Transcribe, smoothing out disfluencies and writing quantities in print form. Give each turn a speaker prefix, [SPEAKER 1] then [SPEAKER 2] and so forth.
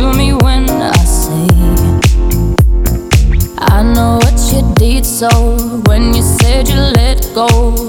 [SPEAKER 1] to me when I say I know what you did. So when you said you let go,